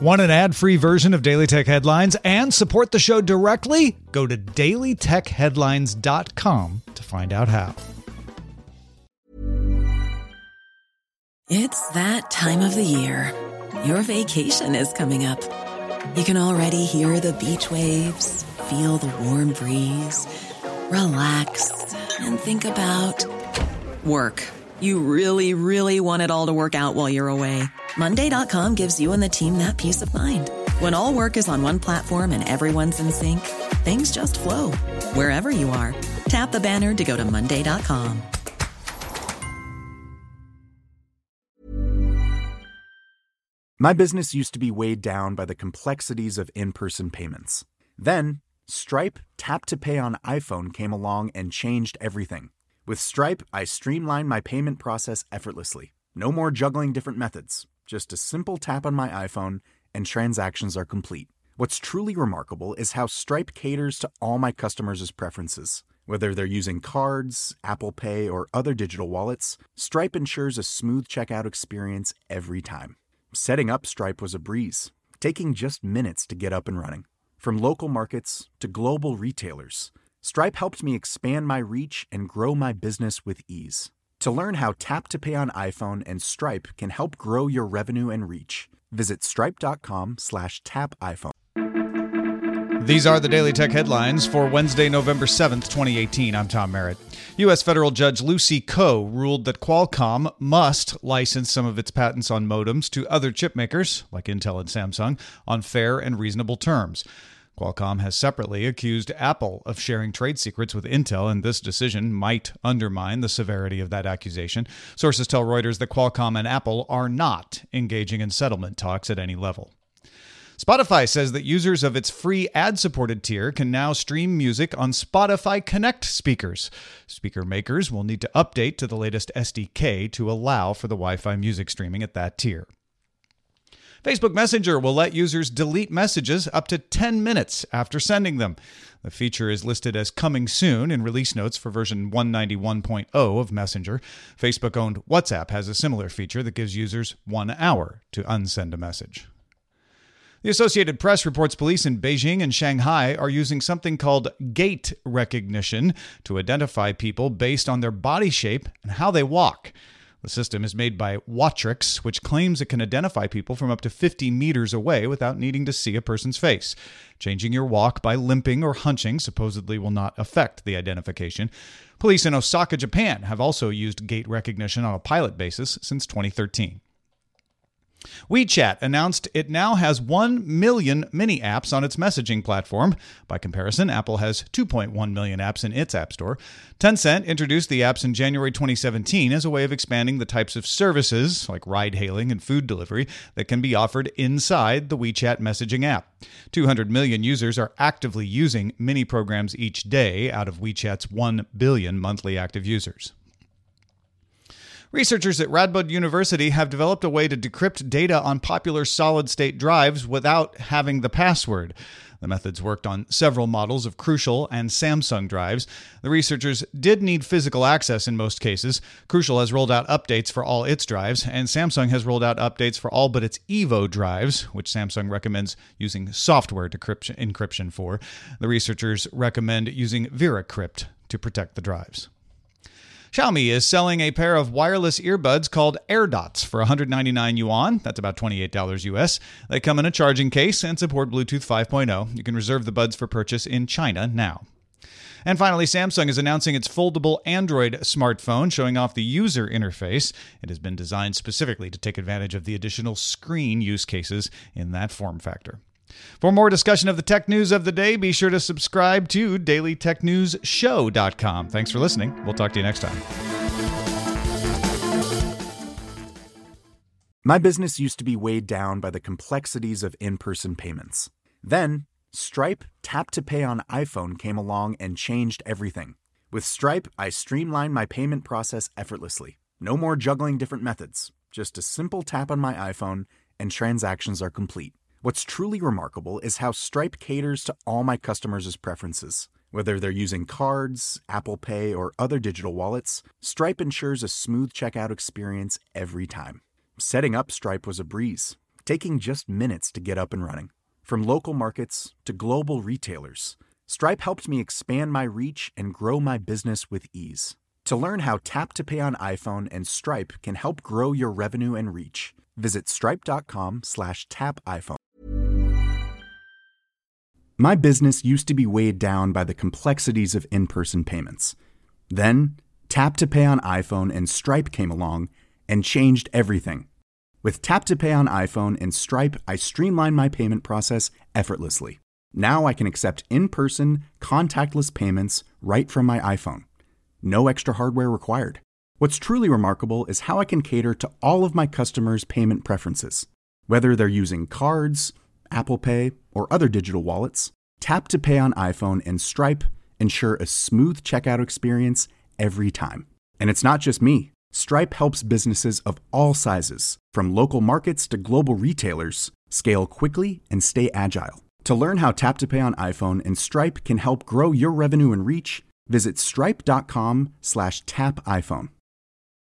Want an ad-free version of Daily Tech Headlines and support the show directly? Go to dailytechheadlines.com to find out how. It's that time of the year. Your vacation is coming up. You can already hear the beach waves, feel the warm breeze, relax, and think about work. You really, really want it all to work out while you're away. Monday.com gives you and the team that peace of mind. When all work is on one platform and everyone's in sync, things just flow. Wherever you are, tap the banner to go to Monday.com. My business used to be weighed down by the complexities of in-person payments. Then, Stripe Tap to Pay on iPhone came along and changed everything. With Stripe, I streamlined my payment process effortlessly. No more juggling different methods. Just a simple tap on my iPhone and transactions are complete. What's truly remarkable is how Stripe caters to all my customers' preferences. Whether they're using cards, Apple Pay, or other digital wallets, Stripe ensures a smooth checkout experience every time. Setting up Stripe was a breeze, taking just minutes to get up and running. From local markets to global retailers, Stripe helped me expand my reach and grow my business with ease. To learn how Tap to Pay on iPhone and Stripe can help grow your revenue and reach, visit stripe.com/tapiphone. These are the Daily Tech Headlines for Wednesday, November 7th, 2018. I'm Tom Merritt. U.S. Federal Judge Lucy Koh ruled that Qualcomm must license some of its patents on modems to other chip makers, like Intel and Samsung, on fair and reasonable terms. Qualcomm has separately accused Apple of sharing trade secrets with Intel, and this decision might undermine the severity of that accusation. Sources tell Reuters that Qualcomm and Apple are not engaging in settlement talks at any level. Spotify says that users of its free ad-supported tier can now stream music on Spotify Connect speakers. Speaker makers will need to update to the latest SDK to allow for the Wi-Fi music streaming at that tier. Facebook Messenger will let users delete messages up to 10 minutes after sending them. The feature is listed as coming soon in release notes for version 191.0 of Messenger. Facebook-owned WhatsApp has a similar feature that gives users 1 hour to unsend a message. The Associated Press reports police in Beijing and Shanghai are using something called gait recognition to identify people based on their body shape and how they walk. The system is made by Watrix, which claims it can identify people from up to 50 meters away without needing to see a person's face. Changing your walk by limping or hunching supposedly will not affect the identification. Police in Osaka, Japan have also used gait recognition on a pilot basis since 2013. WeChat announced it now has 1 million mini-apps on its messaging platform. By comparison, Apple has 2.1 million apps in its App Store. Tencent introduced the apps in January 2017 as a way of expanding the types of services, like ride-hailing and food delivery, that can be offered inside the WeChat messaging app. 200 million users are actively using mini-programs each day out of WeChat's 1 billion monthly active users. Researchers at Radboud University have developed a way to decrypt data on popular solid-state drives without having the password. The methods worked on several models of Crucial and Samsung drives. The researchers did need physical access in most cases. Crucial has rolled out updates for all its drives, and Samsung has rolled out updates for all but its Evo drives, which Samsung recommends using software encryption for. The researchers recommend using VeraCrypt to protect the drives. Xiaomi is selling a pair of wireless earbuds called AirDots for 199 yuan. That's about $28 US. They come in a charging case and support Bluetooth 5.0. You can reserve the buds for purchase in China now. And finally, Samsung is announcing its foldable Android smartphone, showing off the user interface. It has been designed specifically to take advantage of the additional screen use cases in that form factor. For more discussion of the tech news of the day, be sure to subscribe to dailytechnewsshow.com. Thanks for listening. We'll talk to you next time. My business used to be weighed down by the complexities of in-person payments. Then, Stripe Tap to Pay on iPhone came along and changed everything. With Stripe, I streamlined my payment process effortlessly. No more juggling different methods. Just a simple tap on my iPhone and transactions are complete. What's truly remarkable is how Stripe caters to all my customers' preferences. Whether they're using cards, Apple Pay, or other digital wallets, Stripe ensures a smooth checkout experience every time. Setting up Stripe was a breeze, taking just minutes to get up and running. From local markets to global retailers, Stripe helped me expand my reach and grow my business with ease. To learn how Tap to Pay on iPhone and Stripe can help grow your revenue and reach, visit stripe.com/tapiphone. My business used to be weighed down by the complexities of in-person payments. Then, Tap to Pay on iPhone and Stripe came along and changed everything. With Tap to Pay on iPhone and Stripe, I streamlined my payment process effortlessly. Now I can accept in-person, contactless payments right from my iPhone. No extra hardware required. What's truly remarkable is how I can cater to all of my customers' payment preferences. Whether they're using cards, Apple Pay, or other digital wallets, Tap to Pay on iPhone and Stripe ensure a smooth checkout experience every time. And it's not just me. Stripe helps businesses of all sizes, from local markets to global retailers, scale quickly and stay agile. To learn how Tap to Pay on iPhone and Stripe can help grow your revenue and reach, visit stripe.com/tapiphone.